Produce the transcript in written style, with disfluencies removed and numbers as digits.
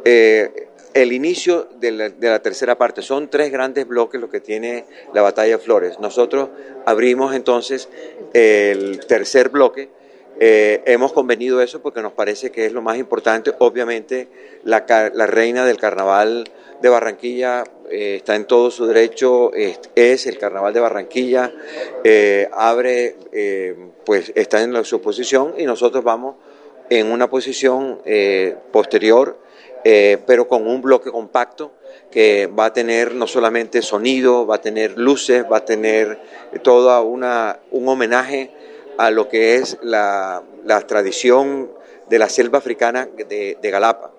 el inicio de la tercera parte. Son 3 grandes bloques lo que tiene la Batalla de Flores. Nosotros abrimos entonces el tercer bloque. Hemos convenido eso porque nos parece que es lo más importante. Obviamente la reina del carnaval de Barranquilla está en todo su derecho, es el carnaval de Barranquilla, pues está en su posición y nosotros vamos en una posición posterior, pero con un bloque compacto que va a tener no solamente sonido, va a tener luces, va a tener toda un homenaje a lo que es la tradición de la selva africana de Galapa.